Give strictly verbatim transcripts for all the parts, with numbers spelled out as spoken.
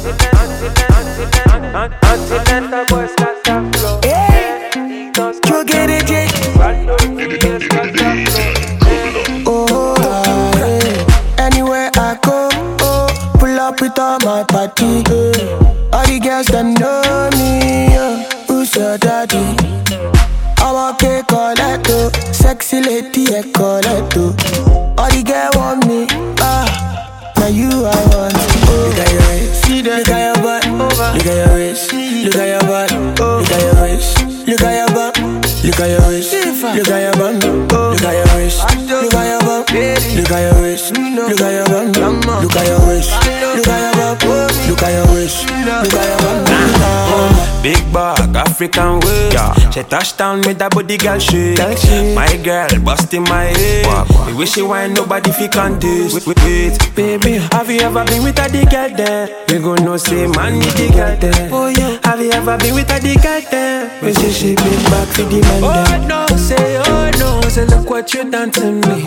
Continental boys got that flow. Hey, you get it, Jay. Oh, yeah. Anywhere I go, oh, pull up with all my party. Yeah. All the girls them know me. Yeah. Who's your daddy? I'm okay, Coletto. Sexy lady, I Coletto. All the girls want me. Ah, now you I want. Oh, look at your waist, look at your butt. Look at your waist, look at your butt. Look at your waist, look at your butt. Look at your waist, look at your bum. Look at your waist, look at your bum. Look at your waist, look at your bum. Look at your waist, look at your bum. Look at your waist, look at your bum. Big bag, African waist. Yeah. She touched down with that body girl shit. My girl busting my head. Me wish she wine nobody fi contest. Wait, wait, wait, baby, have you ever been with a the girl there? We gon' know say man need the girl there. Oh yeah. Have you ever been with a the girl there? We say she big back for the man there. Oh no, say oh no, say look what you done to me.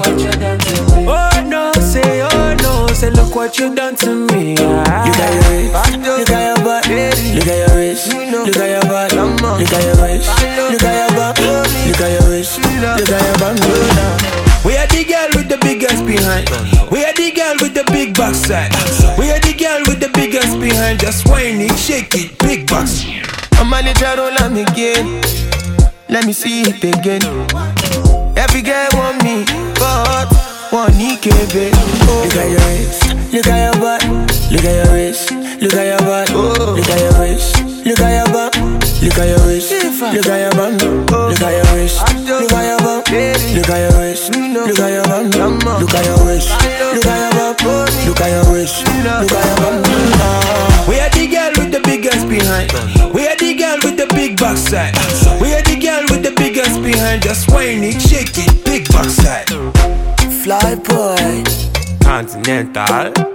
Oh no, say oh no, say look what you done to me. Ah. Look at your waist, look at your butt. Look at your waist, look at your butt. Look at your waist, look at your butt. Look at your waist, look at your butt. We are the girl with the biggest behind. We are the girl with the big backside. We are the girl with the biggest behind. Just whine it, shake it, big box. I'm a little roll on again. Let me see it again. Every girl want me, but one E K B. Look at your waist, look at your butt. Look at your waist, look at your butt. Look at your waist, look at your butt. Look at your waist, look at your bum. Look at your waist, look at your bum. Look at your waist, look at your bum. Look at your waist, look at your bum. Look at your waist, look at your bum. We are the girl with the biggest behind. We are the girl with the big backside. We are the girl with the biggest behind. Just whine it, shake it, big backside. Fly boy, Continental.